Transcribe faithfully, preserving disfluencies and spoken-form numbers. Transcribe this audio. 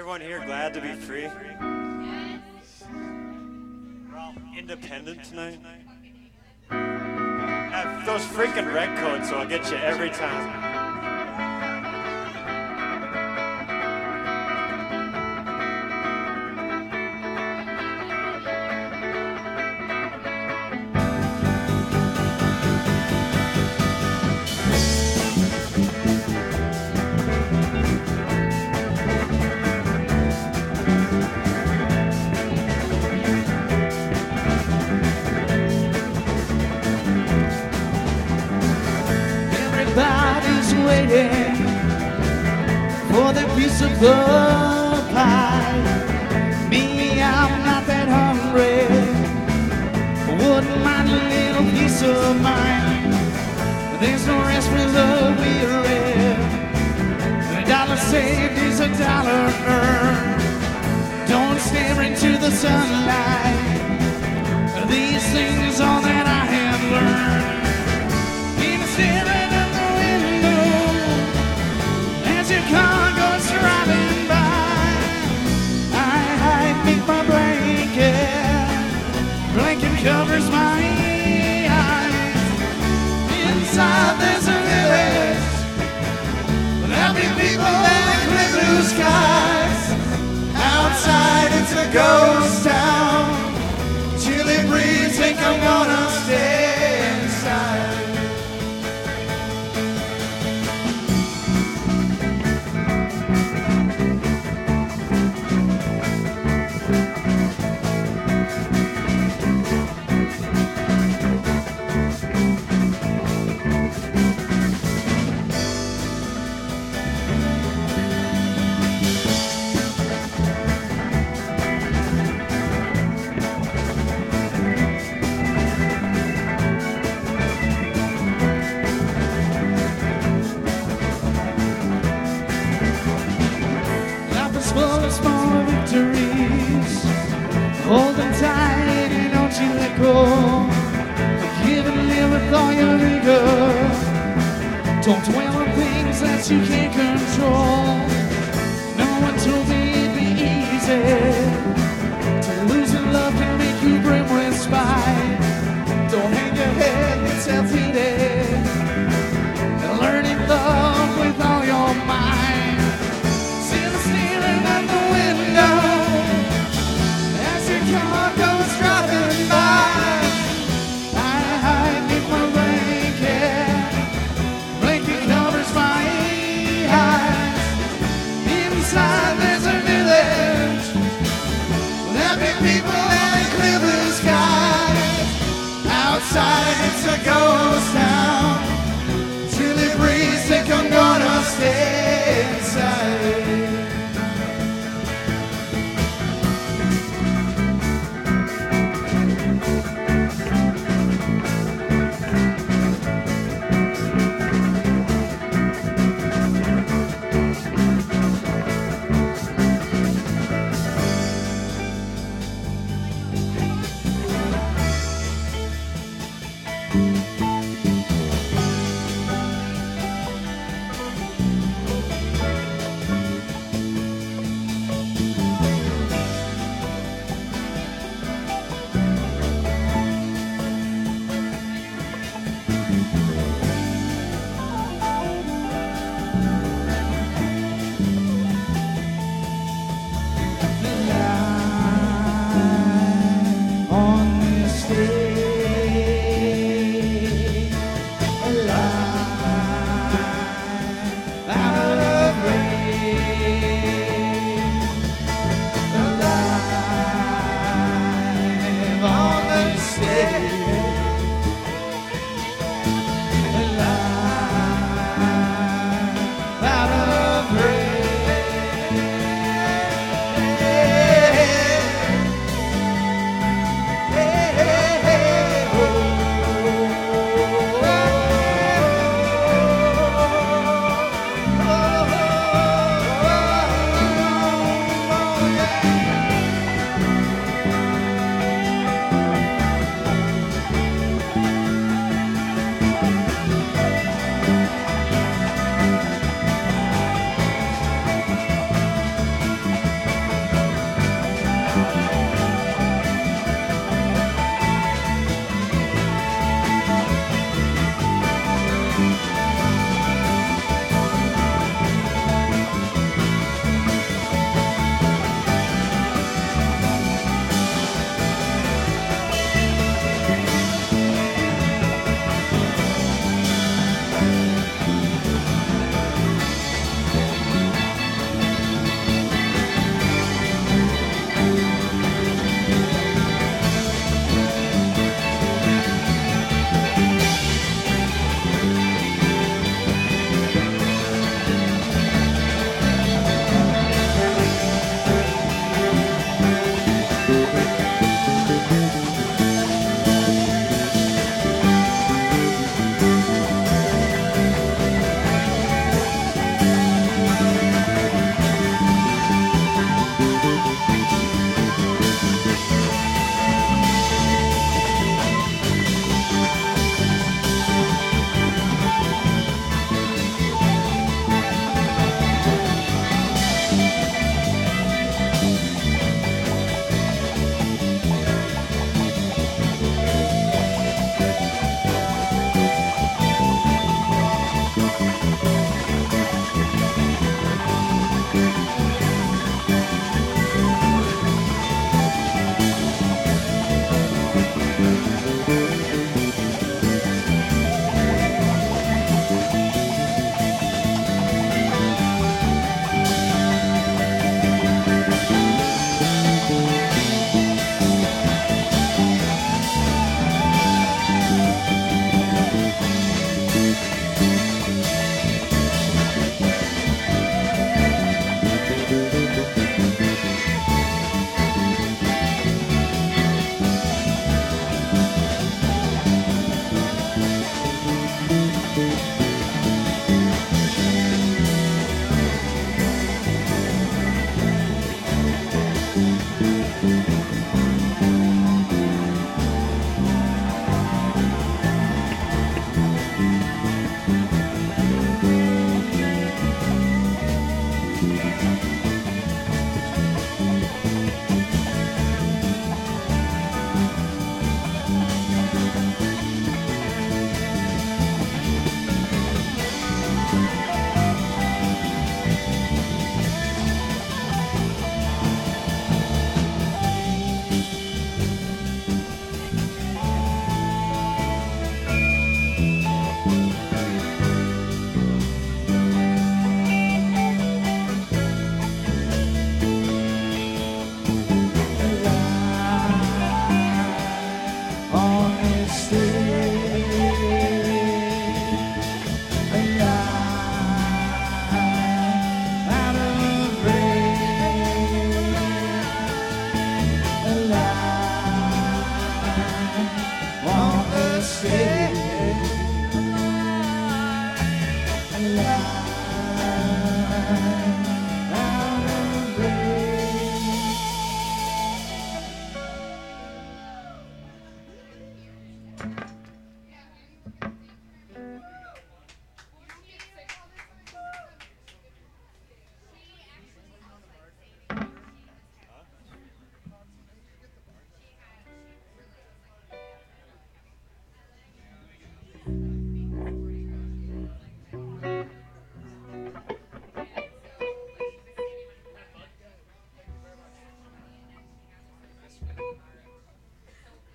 everyone here glad to be free? We're all independent tonight. Have those freaking red coats, so I'll get you every time. Everybody's waiting for their piece of the pie. Me, I'm not that hungry. Wouldn't mind a little piece of mine. There's no rest for the weary. A dollar saved is a dollar earned. Don't stare into the sunlight. These things are all that I have learned. Staring at the window as your car goes driving by. I hide beneath my blanket, blanket covers my eyes. Inside there's a village with happy people and clear blue skies. Outside it's a ghost town. Chilly breeze think I'm gonna stay inside. Full of small victories. Hold them tight and don't you let go. Forgive and live with all your vigor. Don't dwell on things that you can't control. No one told me it'd be easy. To lose in love can make you brim with spite. Don't hang your head, it's self-eating. Learning love with all your mind. Car goes driving by. I hide beneath my blanket. Blanket covers my eyes.